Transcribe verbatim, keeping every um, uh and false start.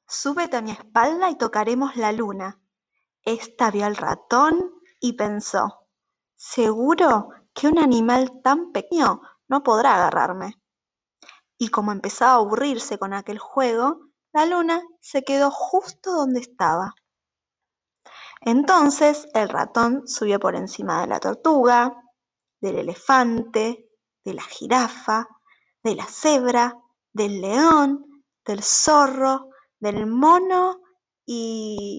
Súbete a mi espalda y tocaremos la luna. Esta vio al ratón y pensó: seguro que un animal tan pequeño no podrá agarrarme. Y como empezaba a aburrirse con aquel juego, la luna se quedó justo donde estaba. Entonces el ratón subió por encima de la tortuga, del elefante, de la jirafa, de la cebra, del león, del zorro, del mono y